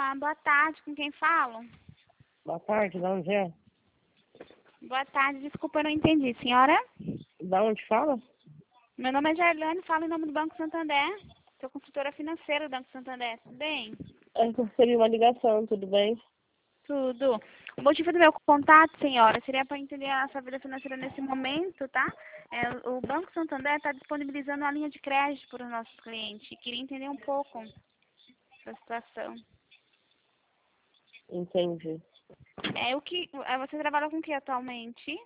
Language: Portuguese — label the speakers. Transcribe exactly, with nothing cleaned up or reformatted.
Speaker 1: Olá, boa tarde. Com quem falo?
Speaker 2: Boa tarde, de onde é?
Speaker 1: Boa tarde. Desculpa, eu não entendi. Senhora?
Speaker 2: Da onde fala?
Speaker 1: Meu nome é Gerlane, falo em nome do Banco Santander. Sou consultora financeira do Banco Santander. Tudo bem?
Speaker 2: É que eu recebi uma ligação, tudo bem?
Speaker 1: Tudo. O motivo do meu contato, senhora, seria para entender a sua vida financeira nesse momento, tá? É, o Banco Santander está disponibilizando uma linha de crédito para os nossos clientes. Queria entender um pouco da situação.
Speaker 2: Entendi.
Speaker 1: É o que. é, Você trabalha com o que atualmente?